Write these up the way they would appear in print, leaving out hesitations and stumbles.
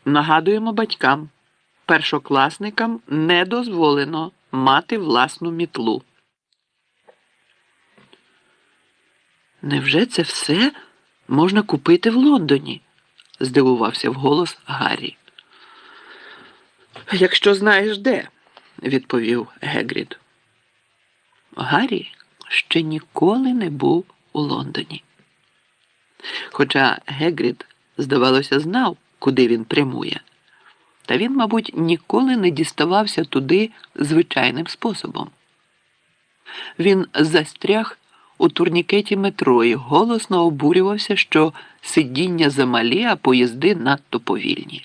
Нагадуємо батькам, першокласникам не дозволено мати власну мітлу. Невже це все можна купити в Лондоні? Здивувався вголос Гаррі. Якщо знаєш де, відповів Гегрід. Гаррі ще ніколи не був у Лондоні. Хоча Гегрід, здавалося, знав, куди він прямує. Та він, мабуть, ніколи не діставався туди звичайним способом. Він застряг у турнікеті метро і голосно обурювався, що сидіння замалі, а поїзди надто повільні.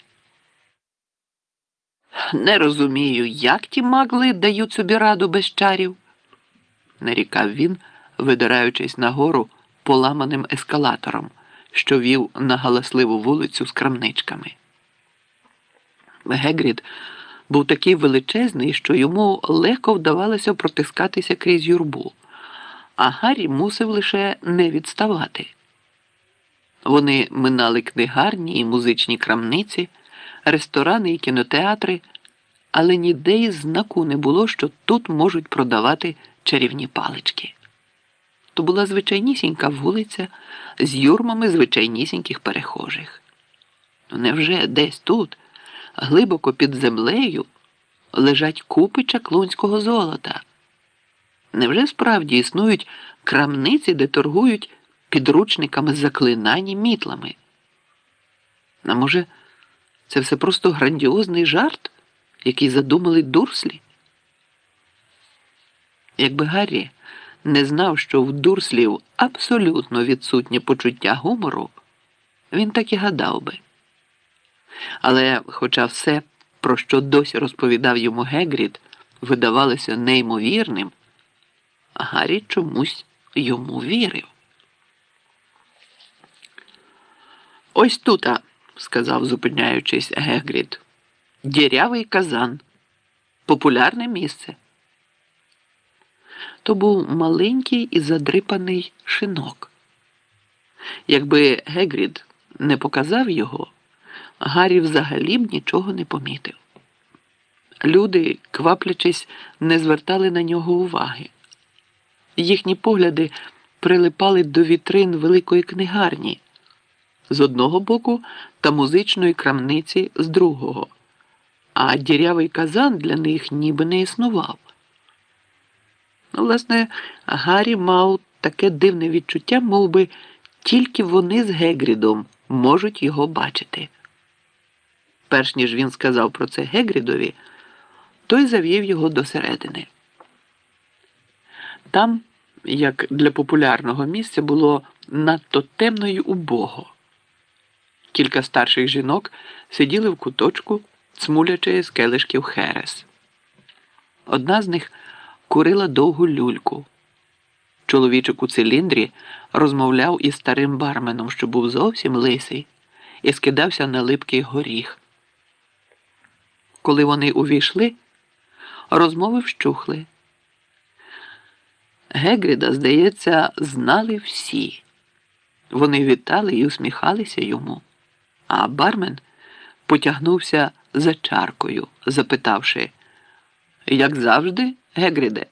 «Не розумію, як ті магли дають собі раду без чарів», – нарікав він, видираючись нагору поламаним ескалатором, що вів на галасливу вулицю з крамничками. Гегрід був такий величезний, що йому легко вдавалося протискатися крізь юрбу, а Гаррі мусив лише не відставати. Вони минали книгарні і музичні крамниці, ресторани і кінотеатри, але ніде й знаку не було, що тут можуть продавати чарівні палички. То була звичайнісінька вулиця з юрмами звичайнісіньких перехожих. Невже десь тут, глибоко під землею, лежать купи чаклунського золота? Невже справді існують крамниці, де торгують підручниками заклинань і мітлами? А може, це все просто грандіозний жарт, який задумали дурслі? Якби Гаррі не знав, що в дурслів абсолютно відсутнє почуття гумору, він так і гадав би. Але хоча все, про що досі розповідав йому Гегрід, видавалося неймовірним, Гаррі чомусь йому вірив. «Ось тута», – сказав, зупиняючись, Гегрід, – «дірявий казан. Популярне місце». То був маленький і задрипаний шинок. Якби Гегрід не показав його, Гаррі взагалі б нічого не помітив. Люди, кваплячись, не звертали на нього уваги. Їхні погляди прилипали до вітрин великої книгарні з одного боку та музичної крамниці з другого, а дірявий казан для них ніби не існував. Власне, Гаррі мав таке дивне відчуття, мов би тільки вони з Гегрідом можуть його бачити. Перш ніж він сказав про це Гегрідові, той завів його досередини. Там, як для популярного місця, було надто темно й убого. Кілька старших жінок сиділи в куточку, цмулячи з келишків херес. Одна з них курила довгу люльку. Чоловічок у циліндрі розмовляв із старим барменом, що був зовсім лисий, і скидався на липкий горіх. Коли вони увійшли, розмови вщухли. Гегріда, здається, знали всі. Вони вітали і усміхалися йому, а бармен потягнувся за чаркою, запитавши: «Як завжди, Гегріде?»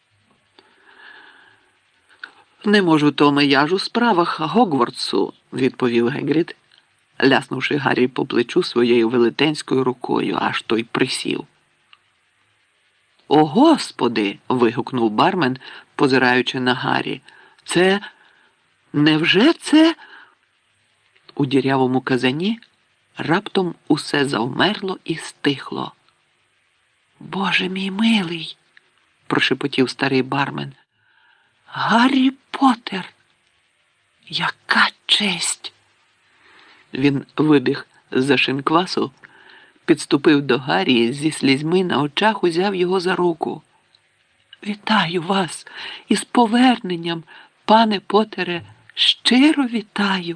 «Не можу, Томе, я ж у справах Гогвартсу», – відповів Гегрід, ляснувши Гаррі по плечу своєю велетенською рукою, аж той присів. «О, Господи!» – вигукнув бармен, позираючи на Гаррі. «Це... невже це...» У дірявому казані раптом усе завмерло і стихло. «Боже мій милий!» – прошепотів старий бармен. «Гаррі Поттер! Яка честь!» Він вибіг з-за шинквасу, підступив до Гаррі і зі слізьми на очах узяв його за руку. «Вітаю вас із поверненням, пане Поттере, щиро вітаю!»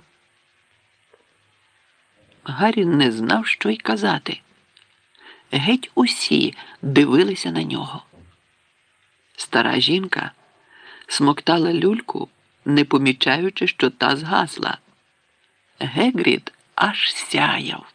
Гаррі не знав, що й казати. Геть усі дивилися на нього. Стара жінка смоктала люльку, не помічаючи, що та згасла. Гегрід аж сяяв.